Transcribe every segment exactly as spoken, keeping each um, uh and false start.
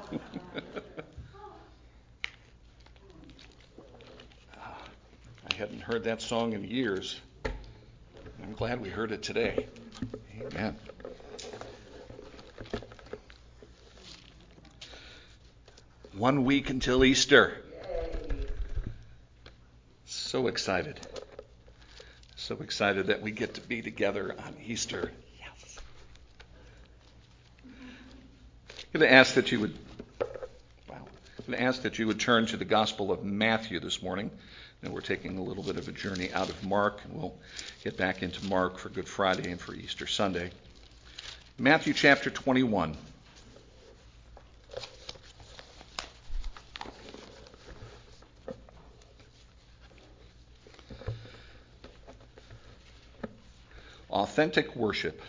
I hadn't heard that song in years. I'm glad we heard it today. Amen. One week until Easter. So excited. So excited that we get to be together on Easter. Yes. I'm going to ask that you would, wow, I'm going to ask that you would turn to the Gospel of Matthew this morning. And we're taking a little bit of a journey out of Mark, and we'll get back into Mark for Good Friday and for Easter Sunday. Matthew chapter twenty-one. Authentic worship.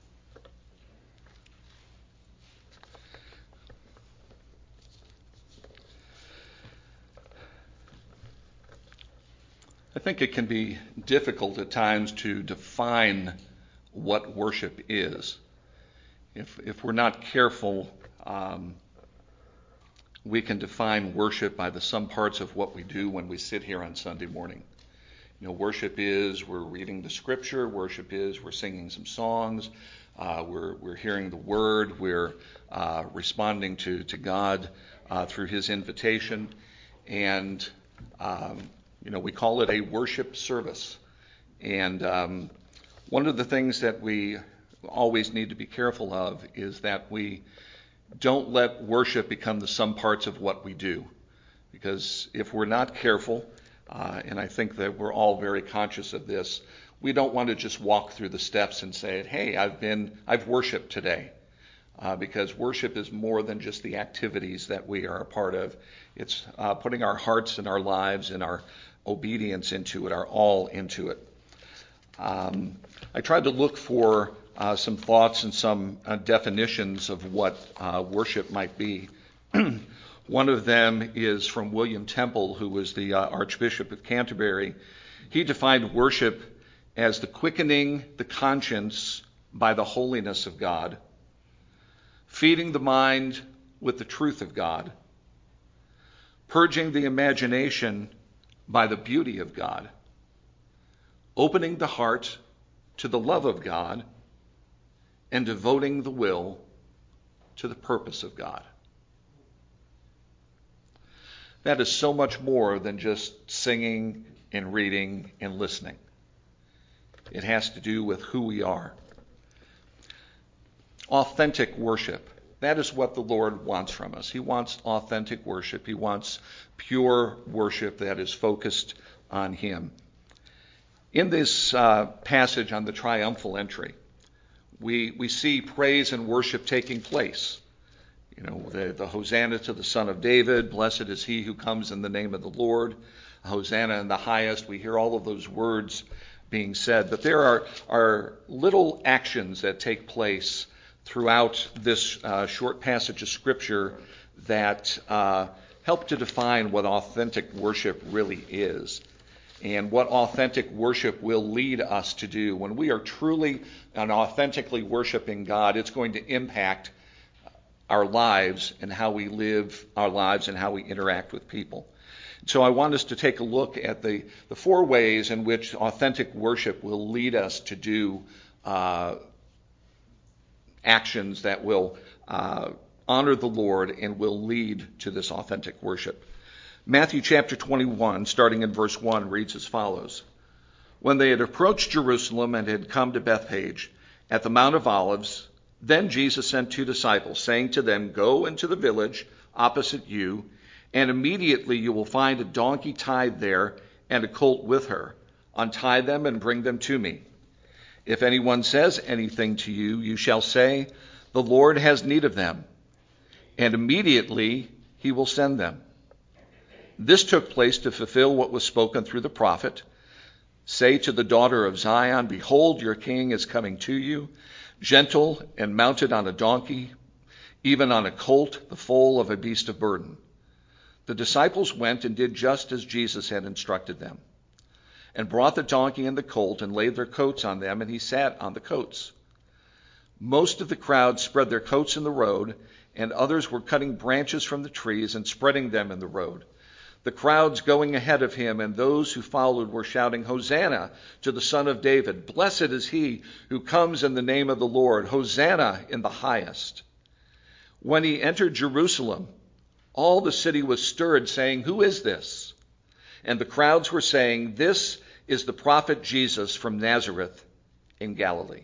I think it can be difficult at times to define what worship is. If if we're not careful, um, we can define worship by the some parts of what we do when we sit here on Sunday morning. You know, worship is we're reading the Scripture. Worship is we're singing some songs. Uh, we're we're hearing the Word. We're uh, responding to to God uh, through His invitation, and um, you know we call it a worship service. And um, one of the things that we always need to be careful of is that we don't let worship become the sum parts of what we do, because if we're not careful. Uh, and I think that we're all very conscious of this. We don't want to just walk through the steps and say, hey, I've been, I've worshiped today. Uh, because worship is more than just the activities that we are a part of. It's uh, putting our hearts and our lives and our obedience into it, our all into it. Um, I tried to look for uh, some thoughts and some uh, definitions of what uh, worship might be. One of them is from William Temple, who was the uh, Archbishop of Canterbury. He defined worship as the quickening the conscience by the holiness of God, feeding the mind with the truth of God, purging the imagination by the beauty of God, opening the heart to the love of God, and devoting the will to the purpose of God. That is so much more than just singing and reading and listening. It has to do with who we are. Authentic worship. That is what the Lord wants from us. He wants authentic worship. He wants pure worship that is focused on Him. In this uh, passage on the triumphal entry, we, we see praise and worship taking place. You know, the, the Hosanna to the Son of David, blessed is he who comes in the name of the Lord, Hosanna in the highest. We hear all of those words being said, but there are, are little actions that take place throughout this uh, short passage of Scripture that uh, help to define what authentic worship really is and what authentic worship will lead us to do. When we are truly and authentically worshiping God, it's going to impact our lives and how we live our lives and how we interact with people. So I want us to take a look at the, the four ways in which authentic worship will lead us to do uh, actions that will uh, honor the Lord and will lead to this authentic worship. Matthew chapter twenty-one, starting in verse one, reads as follows. When they had approached Jerusalem and had come to Bethphage at the Mount of Olives, then Jesus sent two disciples, saying to them, go into the village opposite you, and immediately you will find a donkey tied there and a colt with her. Untie them and bring them to me. If anyone says anything to you, you shall say, the Lord has need of them, and immediately he will send them. This took place to fulfill what was spoken through the prophet. Say to the daughter of Zion, behold, your king is coming to you, gentle and mounted on a donkey, even on a colt, the foal of a beast of burden. The disciples went and did just as Jesus had instructed them, and brought the donkey and the colt and laid their coats on them, and he sat on the coats. Most of the crowd spread their coats in the road, and others were cutting branches from the trees and spreading them in the road. The crowds going ahead of him and those who followed were shouting, "Hosanna to the Son of David! Blessed is he who comes in the name of the Lord! Hosanna in the highest!" When he entered Jerusalem, all the city was stirred, saying, "Who is this?" And the crowds were saying, "This is the prophet Jesus from Nazareth in Galilee."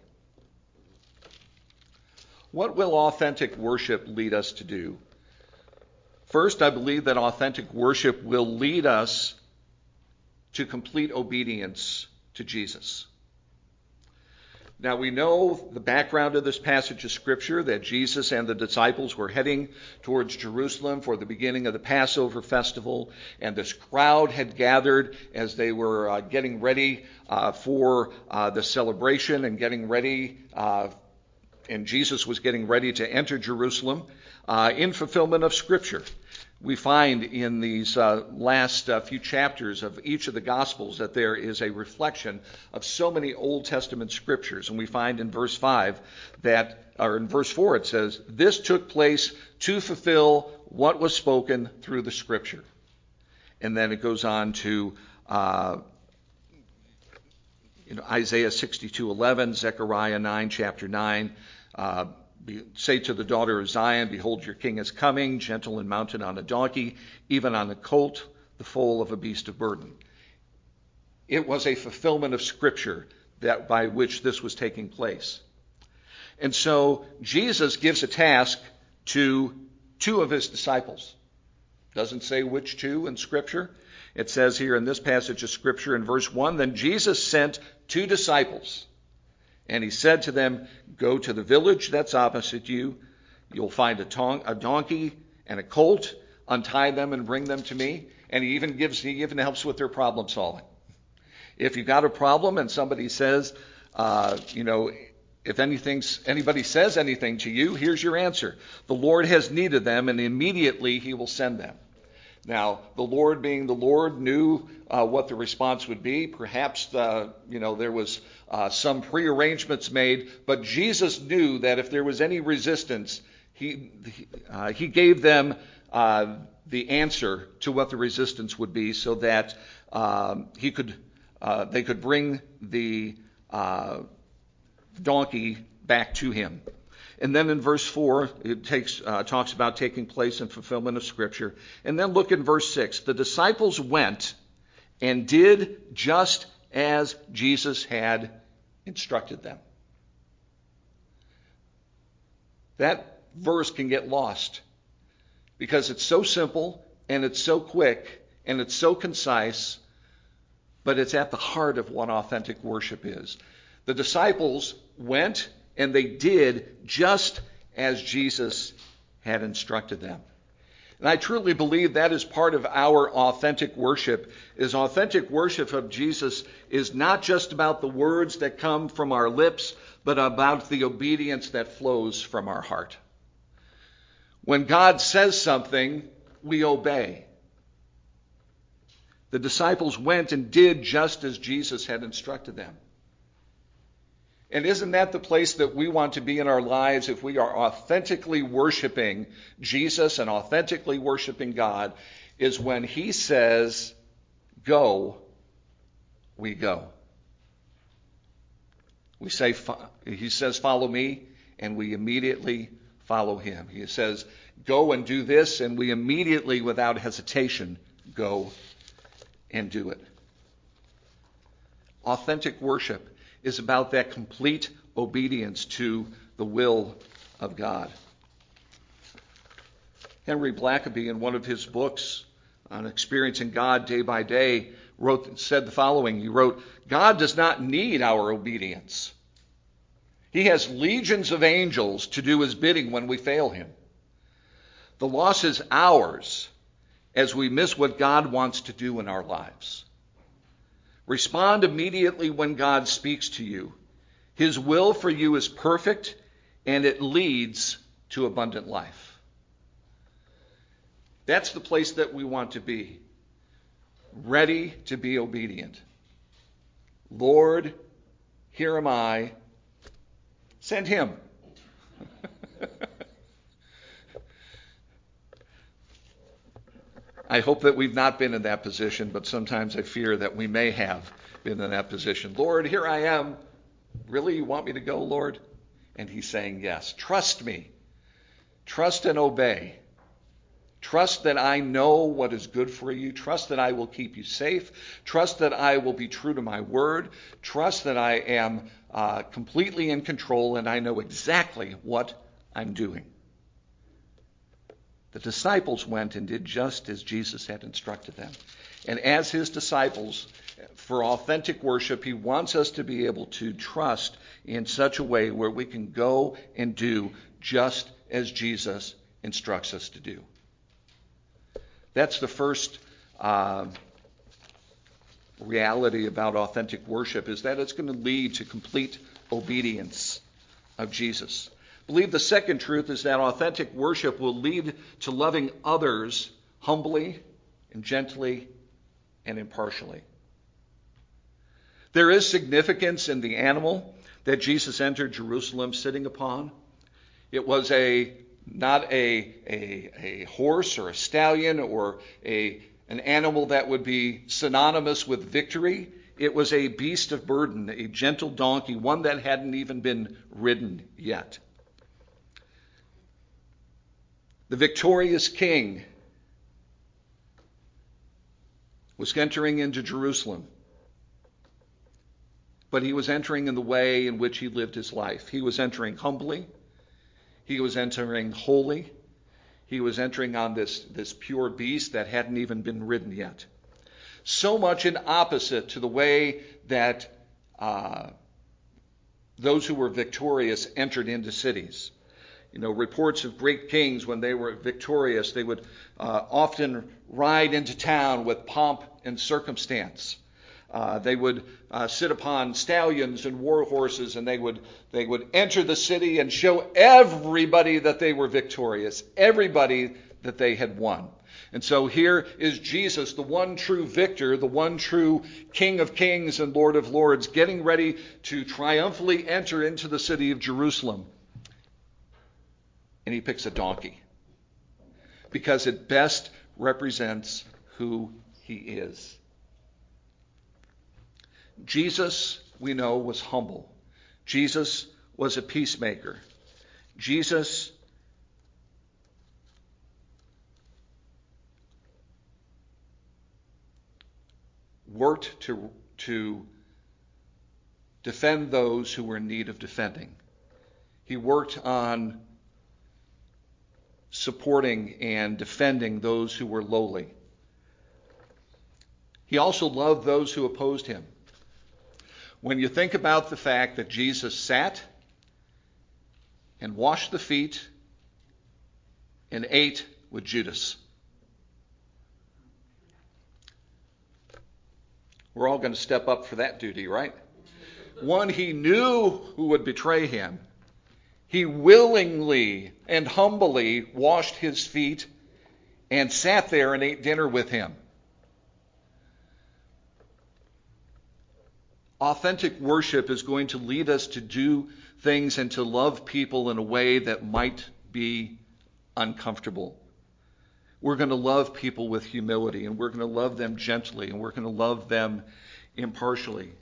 What will authentic worship lead us to do? First, I believe that authentic worship will lead us to complete obedience to Jesus. Now, we know the background of this passage of Scripture, that Jesus and the disciples were heading towards Jerusalem for the beginning of the Passover festival, and this crowd had gathered as they were uh, getting ready uh, for uh, the celebration and getting ready, uh, and Jesus was getting ready to enter Jerusalem uh, in fulfillment of Scripture. We find in these uh, last uh, few chapters of each of the Gospels that there is a reflection of so many Old Testament scriptures. And we find in verse five that, or in verse four it says, "This took place to fulfill what was spoken through the Scripture." And then it goes on to uh, you know, Isaiah sixty-two eleven, Zechariah nine, chapter nine, uh, Be, say to the daughter of Zion, "Behold, your king is coming, gentle and mounted on a donkey, even on a colt, the foal of a beast of burden." It was a fulfillment of Scripture that by which this was taking place. And so Jesus gives a task to two of his disciples. Doesn't say which two in Scripture. It says here in this passage of Scripture in verse one, "Then Jesus sent two disciples, and he said to them, 'Go to the village that's opposite you. You'll find a, ton- a donkey and a colt. Untie them and bring them to me.'" And he even gives, he even helps with their problem solving. If you've got a problem and somebody says, uh, you know, if anything's, anybody says anything to you, here's your answer. The Lord has need of them, and immediately he will send them. Now, the Lord being the Lord knew uh, what the response would be. Perhaps, the, you know, there was uh, some prearrangements made, but Jesus knew that if there was any resistance, he uh, he gave them uh, the answer to what the resistance would be, so that um, he could uh, they could bring the uh, donkey back to him. And then in verse four, it takes uh, talks about taking place in fulfillment of Scripture. And then look in verse six. "The disciples went and did just as Jesus had instructed them." That verse can get lost because it's so simple and it's so quick and it's so concise, but it's at the heart of what authentic worship is. The disciples went and they did just as Jesus had instructed them. And I truly believe that is part of our authentic worship. Is authentic worship of Jesus is not just about the words that come from our lips, but about the obedience that flows from our heart. When God says something, we obey. The disciples went and did just as Jesus had instructed them. And isn't that the place that we want to be in our lives if we are authentically worshiping Jesus and authentically worshiping God, is when he says, "Go," we go. We say, he says, "Follow me," and we immediately follow him. He says, "Go and do this," and we immediately, without hesitation, go and do it. Authentic worship is about that complete obedience to the will of God. Henry Blackaby, in one of his books on experiencing God day by day, wrote said the following. He wrote, "God does not need our obedience. He has legions of angels to do his bidding when we fail him. The loss is ours as we miss what God wants to do in our lives. Respond immediately when God speaks to you. His will for you is perfect, and it leads to abundant life." That's the place that we want to be. Ready to be obedient. "Lord, here am I. Send him." I hope that we've not been in that position, but sometimes I fear that we may have been in that position. Lord, here I am. Really, you want me to go, Lord? And he's saying, yes. Trust me. Trust and obey. Trust that I know what is good for you. Trust that I will keep you safe. Trust that I will be true to my word. Trust that I am uh, completely in control and I know exactly what I'm doing. The disciples went and did just as Jesus had instructed them. And as his disciples, for authentic worship, he wants us to be able to trust in such a way where we can go and do just as Jesus instructs us to do. That's the first uh, reality about authentic worship, is that it's going to lead to complete obedience of Jesus. I believe the second truth is that authentic worship will lead to loving others humbly and gently and impartially. There is significance in the animal that Jesus entered Jerusalem sitting upon. It was a not a, a, a horse or a stallion or a, an animal that would be synonymous with victory. It was a beast of burden, a gentle donkey, one that hadn't even been ridden yet. The victorious king was entering into Jerusalem, but he was entering in the way in which he lived his life. He was entering humbly. He was entering holy. He was entering on this, this pure beast that hadn't even been ridden yet. So much in opposite to the way that uh, those who were victorious entered into cities. You know, reports of great kings, when they were victorious, they would uh, often ride into town with pomp and circumstance. Uh, they would uh, sit upon stallions and war horses, and they would they would enter the city and show everybody that they were victorious, everybody that they had won. And so here is Jesus, the one true victor, the one true King of Kings and Lord of Lords, getting ready to triumphantly enter into the city of Jerusalem. And he picks a donkey because it best represents who he is. Jesus, we know, was humble. Jesus was a peacemaker. Jesus worked to, to defend those who were in need of defending. He worked on supporting and defending those who were lowly. He also loved those who opposed him. When you think about the fact that Jesus sat and washed the feet and ate with Judas, we're all going to step up for that duty, right? One he knew who would betray him. He willingly and humbly washed his feet and sat there and ate dinner with him. Authentic worship is going to lead us to do things and to love people in a way that might be uncomfortable. We're going to love people with humility, and we're going to love them gently, and we're going to love them impartially.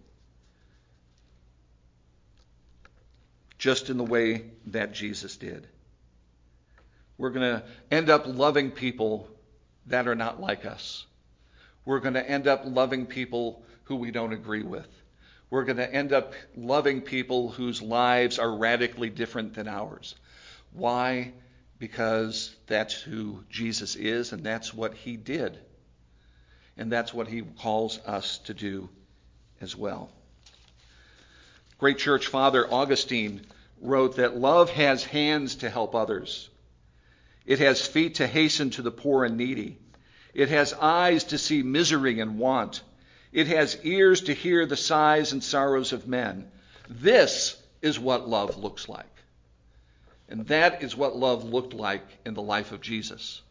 Just in the way that Jesus did. We're going to end up loving people that are not like us. We're going to end up loving people who we don't agree with. We're going to end up loving people whose lives are radically different than ours. Why? Because that's who Jesus is, and that's what he did. And that's what he calls us to do as well. Great church father Augustine wrote that love has hands to help others. It has feet to hasten to the poor and needy. It has eyes to see misery and want. It has ears to hear the sighs and sorrows of men. This is what love looks like. And that is what love looked like in the life of Jesus.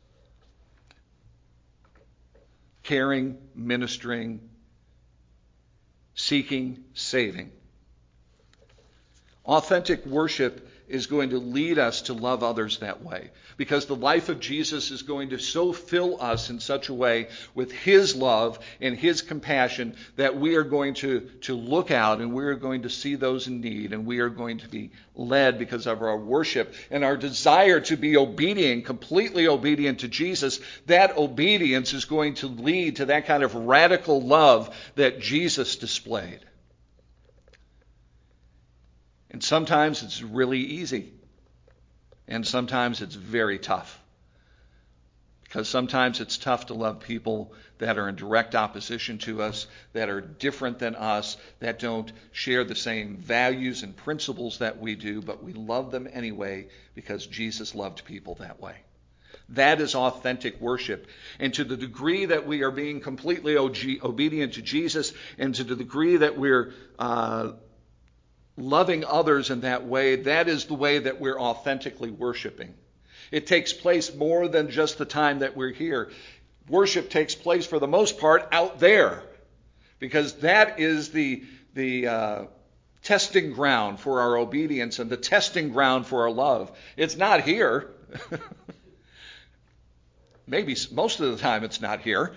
Caring, ministering, seeking, saving. Authentic worship is going to lead us to love others that way. Because the life of Jesus is going to so fill us in such a way with his love and his compassion that we are going to, to look out and we are going to see those in need, and we are going to be led because of our worship and our desire to be obedient, completely obedient to Jesus. That obedience is going to lead to that kind of radical love that Jesus displayed. And sometimes it's really easy. And sometimes it's very tough. Because sometimes it's tough to love people that are in direct opposition to us, that are different than us, that don't share the same values and principles that we do, but we love them anyway because Jesus loved people that way. That is authentic worship. And to the degree that we are being completely obedient to Jesus, and to the degree that we're uh, loving others in that way, that is the way that we're authentically worshiping. It takes place more than just the time that we're here. Worship takes place for the most part out there, because that is the, the uh, testing ground for our obedience and the testing ground for our love. It's not here. Maybe most of the time it's not here.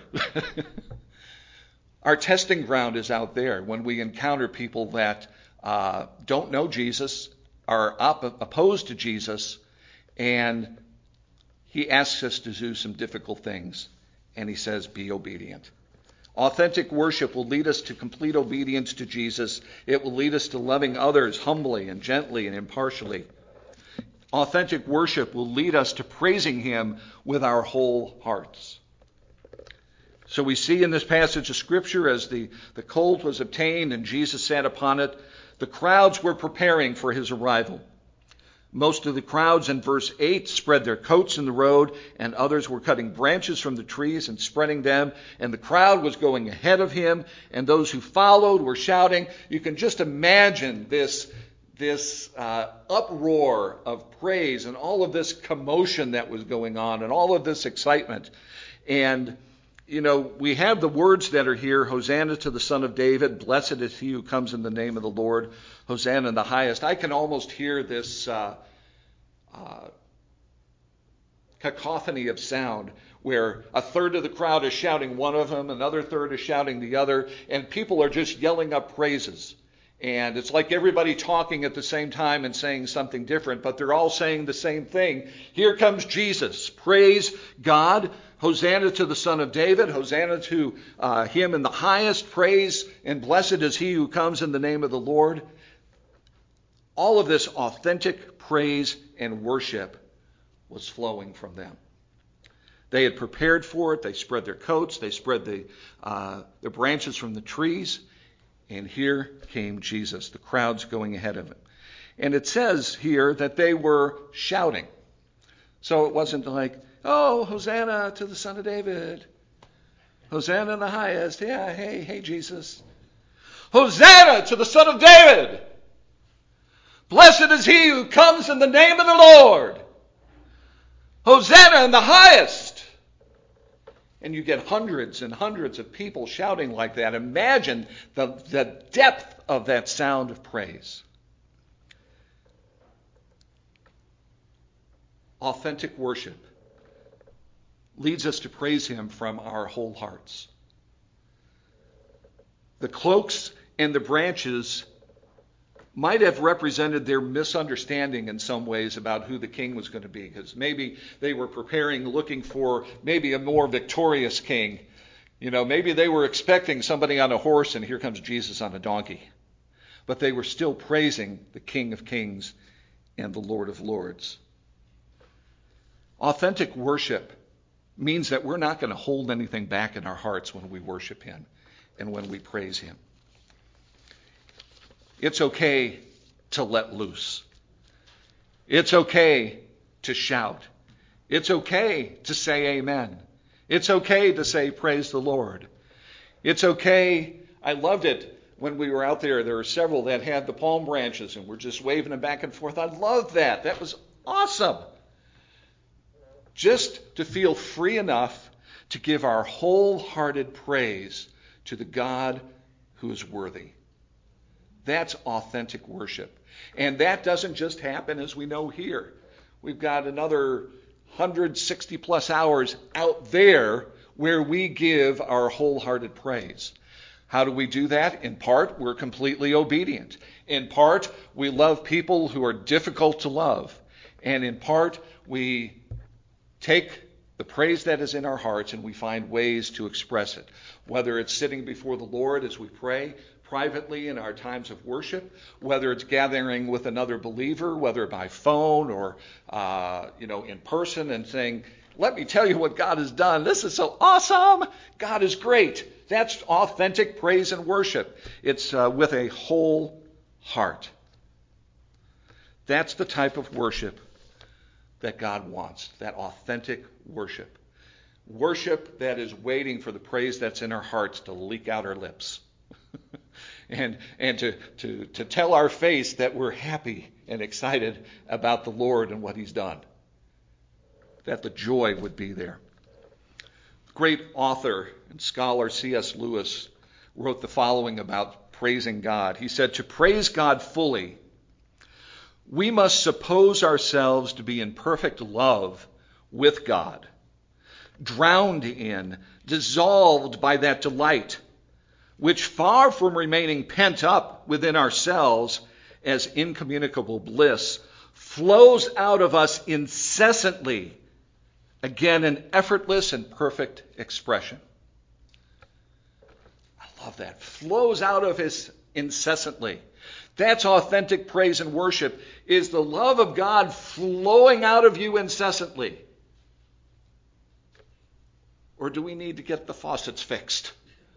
Our testing ground is out there when we encounter people that Uh, don't know Jesus, are op- opposed to Jesus, and he asks us to do some difficult things, and he says, be obedient. Authentic worship will lead us to complete obedience to Jesus. It will lead us to loving others humbly and gently and impartially. Authentic worship will lead us to praising him with our whole hearts. So we see in this passage of Scripture, as the, the colt was obtained and Jesus sat upon it, the crowds were preparing for his arrival. Most of the crowds in verse eight spread their coats in the road, and others were cutting branches from the trees and spreading them, and the crowd was going ahead of him, and those who followed were shouting. You can just imagine this, this uh, uproar of praise and all of this commotion that was going on and all of this excitement. And You know, we have the words that are here, Hosanna to the Son of David, blessed is he who comes in the name of the Lord, Hosanna in the highest. I can almost hear this uh, uh, cacophony of sound where a third of the crowd is shouting one of them, another third is shouting the other, and people are just yelling up praises. And it's like everybody talking at the same time and saying something different, but they're all saying the same thing. Here comes Jesus. Praise God. Hosanna to the Son of David. Hosanna to uh, him in the highest. Praise and blessed is he who comes in the name of the Lord. All of this authentic praise and worship was flowing from them. They had prepared for it. They spread their coats. They spread the, uh, the branches from the trees. And here came Jesus, the crowds going ahead of him. And it says here that they were shouting. So it wasn't like, oh, Hosanna to the Son of David. Hosanna in the highest. Yeah, hey, hey, Jesus. Hosanna to the Son of David. Blessed is he who comes in the name of the Lord. Hosanna in the highest. And you get hundreds and hundreds of people shouting like that. Imagine the, the depth of that sound of praise. Authentic worship leads us to praise him from our whole hearts. The cloaks and the branches might have represented their misunderstanding in some ways about who the king was going to be, because maybe they were preparing, looking for maybe a more victorious king. You know, maybe they were expecting somebody on a horse, and here comes Jesus on a donkey. But they were still praising the King of Kings and the Lord of Lords. Authentic worship means that we're not going to hold anything back in our hearts when we worship him and when we praise him. It's okay to let loose. It's okay to shout. It's okay to say amen. It's okay to say praise the Lord. It's okay. I loved it when we were out there. There were several that had the palm branches and were just waving them back and forth. I loved that. That was awesome. Just to feel free enough to give our wholehearted praise to the God who is worthy. That's authentic worship. And that doesn't just happen, as we know, here. We've got another one hundred sixty plus hours out there where we give our wholehearted praise. How do we do that? In part, we're completely obedient. In part, we love people who are difficult to love. And in part, we take the praise that is in our hearts and we find ways to express it. Whether it's sitting before the Lord as we pray privately in our times of worship, whether it's gathering with another believer, whether by phone or uh, you know in person and saying, let me tell you what God has done. This is so awesome. God is great. That's authentic praise and worship. It's uh, with a whole heart. That's the type of worship that God wants, that authentic worship. Worship that is waiting for the praise that's in our hearts to leak out our lips. and and to, to, to tell our face that we're happy and excited about the Lord and what he's done. That the joy would be there. Great author and scholar C S Lewis wrote the following about praising God. He said, to praise God fully, we must suppose ourselves to be in perfect love with God, drowned in, dissolved by that delight, which far from remaining pent up within ourselves as incommunicable bliss, flows out of us incessantly, again in effortless and perfect expression. I love that. Flows out of us incessantly. That's authentic praise and worship, is the love of God flowing out of you incessantly. Or do we need to get the faucets fixed?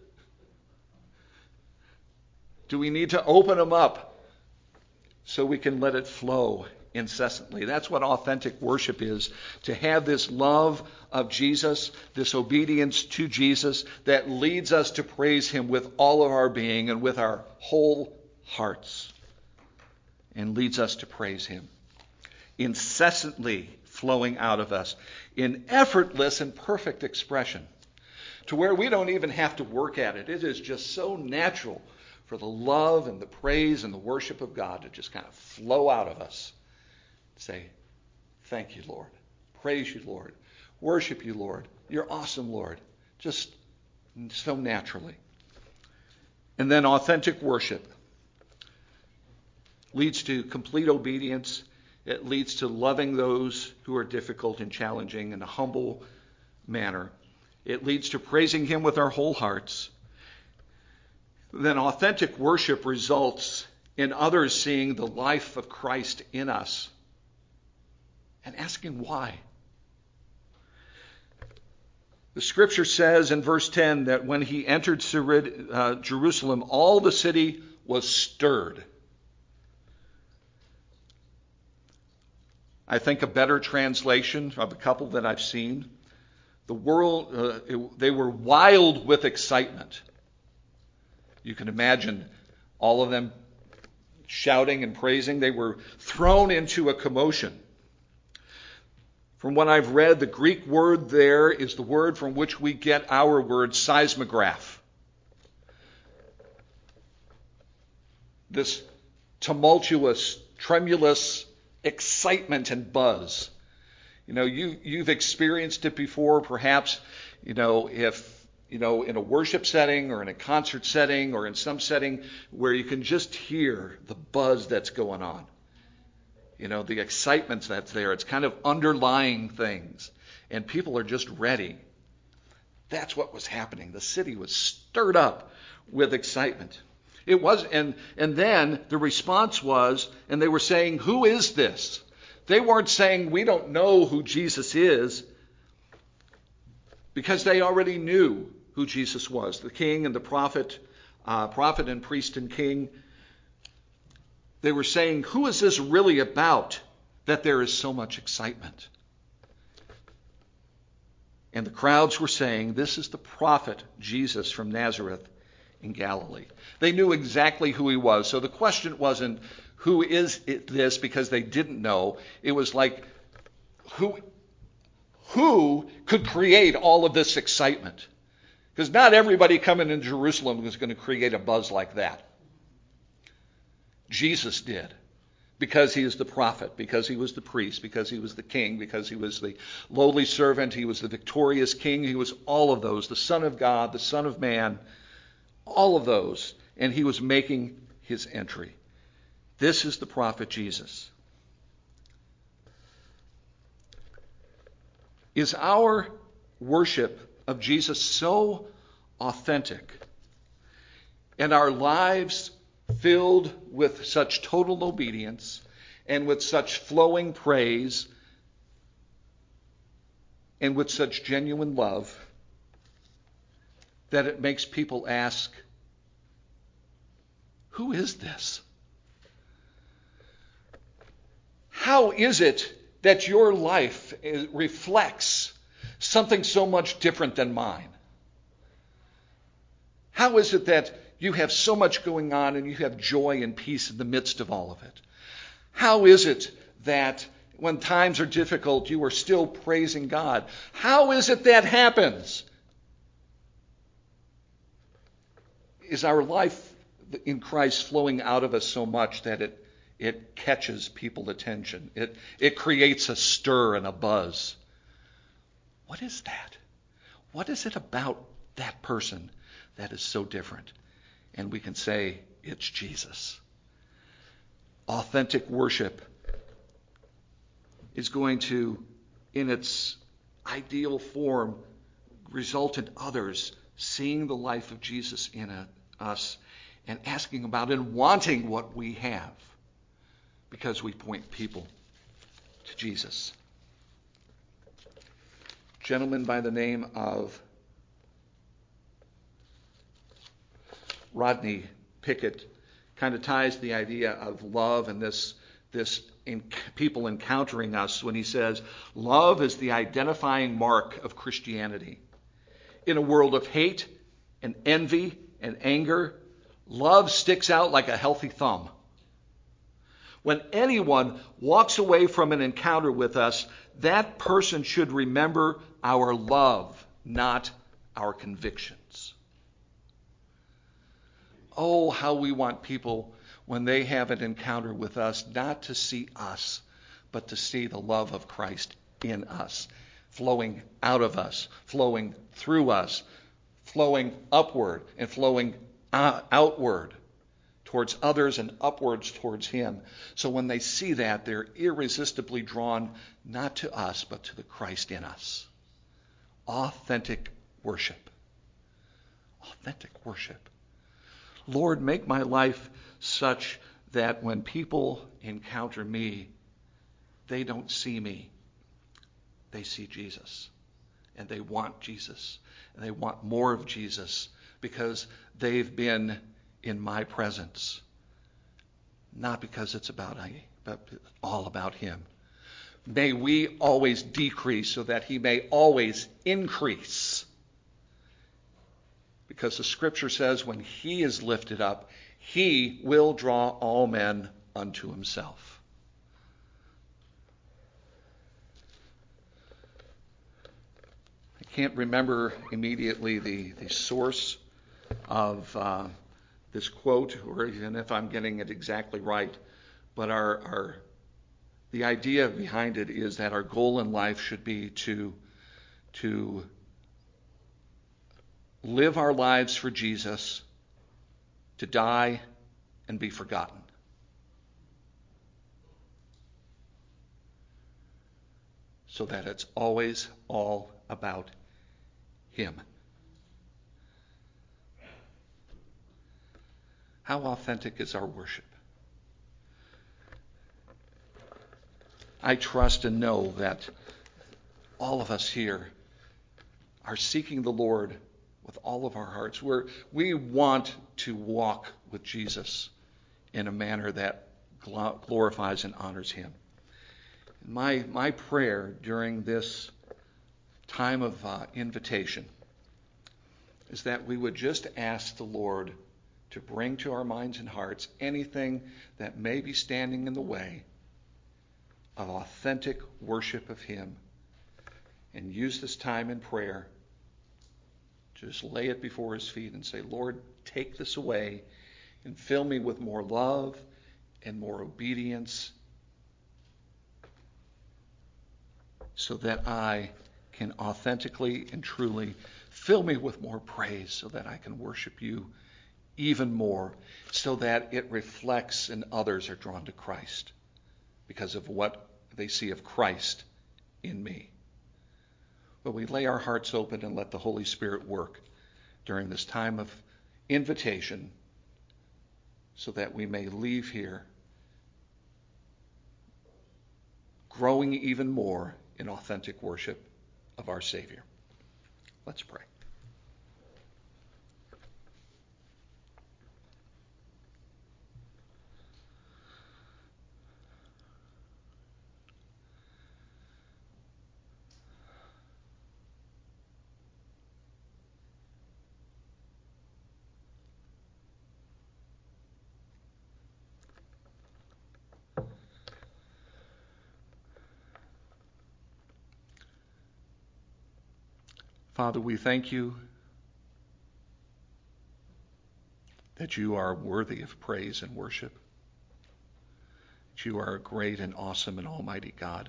Do we need to open them up so we can let it flow incessantly? That's what authentic worship is, to have this love of Jesus, this obedience to Jesus that leads us to praise him with all of our being and with our whole hearts, and leads us to praise him. Incessantly flowing out of us in effortless and perfect expression, to where we don't even have to work at it. It is just so natural for the love and the praise and the worship of God to just kind of flow out of us. Say, thank you, Lord. Praise you, Lord. Worship you, Lord. You're awesome, Lord. Just so naturally. And then authentic worship leads to complete obedience. It leads to loving those who are difficult and challenging in a humble manner. It leads to praising him with our whole hearts. Then authentic worship results in others seeing the life of Christ in us and asking why. The scripture says in verse ten that when he entered Jerusalem, all the city was stirred. I think a better translation of a couple that I've seen, the world, uh, it, they were wild with excitement. You can imagine all of them shouting and praising. They were thrown into a commotion. From what I've read, the Greek word there is the word from which we get our word seismograph. This tumultuous, tremulous excitement and buzz. You know, you, you've experienced it before, perhaps, you know, if, you know, in a worship setting or in a concert setting or in some setting where you can just hear the buzz that's going on. You know, the excitement that's there. It's kind of underlying things. And people are just ready. That's what was happening. The city was stirred up with excitement. It was, and, and then the response was, and they were saying, who is this? They weren't saying, we don't know who Jesus is, because they already knew who Jesus was, the king and the prophet, uh, prophet and priest and king. They were saying, who is this really about that there is so much excitement? And the crowds were saying, this is the prophet Jesus from Nazareth in Galilee. They knew exactly who he was. So the question wasn't, who is it this, because they didn't know. It was like, who, who could create all of this excitement? Because not everybody coming into Jerusalem was going to create a buzz like that. Jesus did. Because he is the prophet, because he was the priest, because he was the king, because he was the lowly servant, he was the victorious king, he was all of those, the Son of God, the Son of Man, all of those, and he was making his entry. This is the prophet Jesus. Is our worship of Jesus so authentic and our lives filled with such total obedience and with such flowing praise and with such genuine love that it makes people ask, who is this? How is it that your life reflects something so much different than mine? How is it that you have so much going on and you have joy and peace in the midst of all of it? How is it that when times are difficult, you are still praising God? How is it that happens? Is our life in Christ flowing out of us so much that it it catches people's attention? It it creates a stir and a buzz. What is that? What is it about that person that is so different? And we can say, it's Jesus. Authentic worship is going to, in its ideal form, result in others seeing the life of Jesus in a, us and asking about and wanting what we have because we point people to Jesus. A gentleman by the name of Rodney Pickett kind of ties the idea of love and this, this in, people encountering us when he says, love is the identifying mark of Christianity. In a world of hate and envy and anger, love sticks out like a healthy thumb. When anyone walks away from an encounter with us, that person should remember our love, not our convictions. Oh, how we want people, when they have an encounter with us, not to see us, but to see the love of Christ in us, flowing out of us, flowing through us, flowing upward and flowing uh, outward towards others and upwards towards him. So when they see that, they're irresistibly drawn not to us, but to the Christ in us. Authentic worship. Authentic worship. Lord, make my life such that when people encounter me, they don't see me. They see Jesus. And they want Jesus. And they want more of Jesus because they've been in my presence. Not because it's about me, but all about him. May we always decrease so that he may always increase. Because the scripture says when he is lifted up, he will draw all men unto himself. I can't remember immediately the, the source of uh, this quote, or even if I'm getting it exactly right, but our, our the idea behind it is that our goal in life should be to to live our lives for Jesus, to die and be forgotten. So that it's always all about him. How authentic is our worship? I trust and know that all of us here are seeking the Lord with all of our hearts. We're, we want to walk with Jesus in a manner that glorifies and honors him. And my, my prayer during this time of uh, invitation is that we would just ask the Lord to bring to our minds and hearts anything that may be standing in the way of authentic worship of him, and use this time in prayer to just lay it before his feet and say, Lord, take this away and fill me with more love and more obedience, so that I can authentically and truly fill me with more praise, so that I can worship you even more, so that it reflects and others are drawn to Christ because of what they see of Christ in me. But we lay our hearts open and let the Holy Spirit work during this time of invitation, so that we may leave here growing even more in authentic worship of our Savior. Let's pray. Father, we thank you that you are worthy of praise and worship, that you are a great and awesome and almighty God.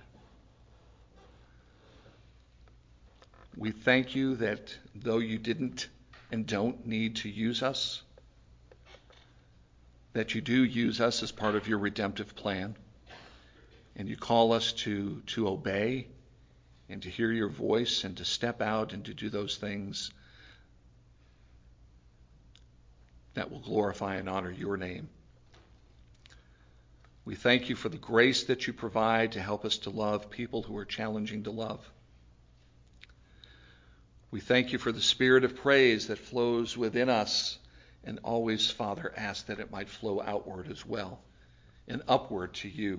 We thank you that though you didn't and don't need to use us, that you do use us as part of your redemptive plan, and you call us to, to obey and to hear your voice and to step out and to do those things that will glorify and honor your name. We thank you for the grace that you provide to help us to love people who are challenging to love. We thank you for the spirit of praise that flows within us, and always, Father, ask that it might flow outward as well and upward to you.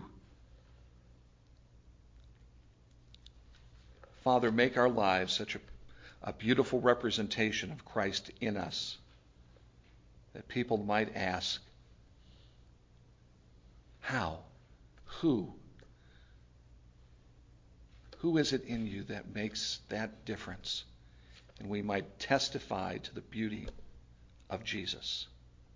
Father, make our lives such a, a beautiful representation of Christ in us, that people might ask, how? Who? Who is it in you that makes that difference? And we might testify to the beauty of Jesus.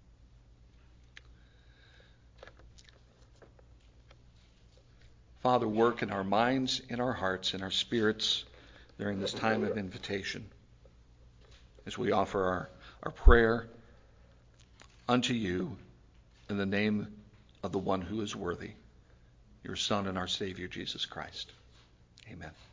Father, work in our minds, in our hearts, in our spirits during this time of invitation, as we offer our, our prayer unto you in the name of the one who is worthy, your Son and our Savior, Jesus Christ. Amen.